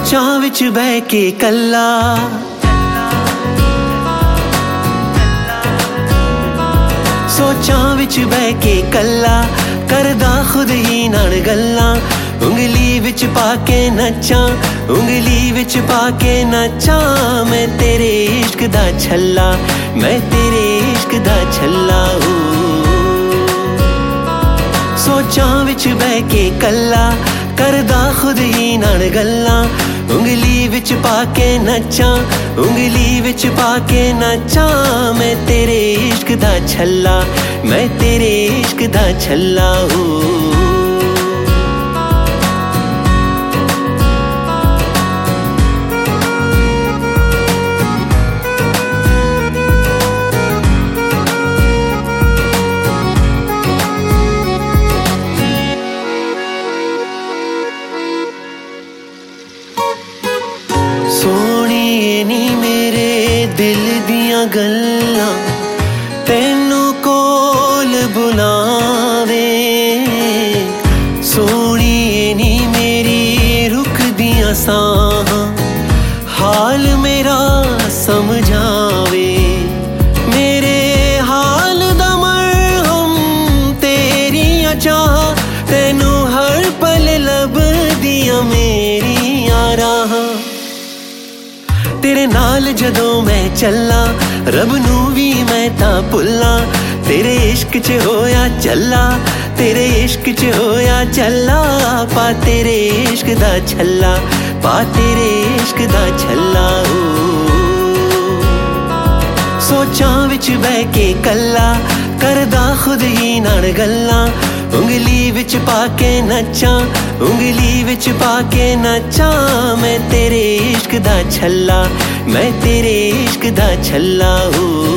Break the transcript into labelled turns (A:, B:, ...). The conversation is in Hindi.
A: सोचां विच बह के कल्ला सोचां विच बह के कल्ला करदा खुद ही नाल गल्लां उंगली विच पाके नचां उंगली विच पाके नचां मैं तेरे इश्क दा छल्ला मैं तेरे इश्क दा छल्ला सोचां विच बह के कल्ला करदा खुद ही नाल गल्लां उंगली विच पाके नचां उंगली विच पाके नचां मैं तेरे इश्क दा छल्ला मैं तेरे इश्क दा छल्ला सोहणीए नी मेरे दिल दियां गल्लां तैनू कोल बुलावे सोहणीए नी मेरी रुकदियां साहां हाल मेरा समझावे मेरे हाल दा मरहम तेरियां चाहां तैनू हर पल लभदियां मेरियां राहां तेरे नाल जदों मैं चल्ला रब नू भी मैं तां भुल्लां तेरे इश्क च होया चल्ला तेरे इश्क च होया चल्ला पा तेरे इश्क दा छल्ला पा तेरे इश्क दा छल्ला सोचां विच बह के कल्ला करदा खुद ही नाल गल्लां उंगली विच पाके नचां उंगली विच पाके नचां मैं तेरे इश्क दा छल्ला मैं तेरे इश्क दा छल्ला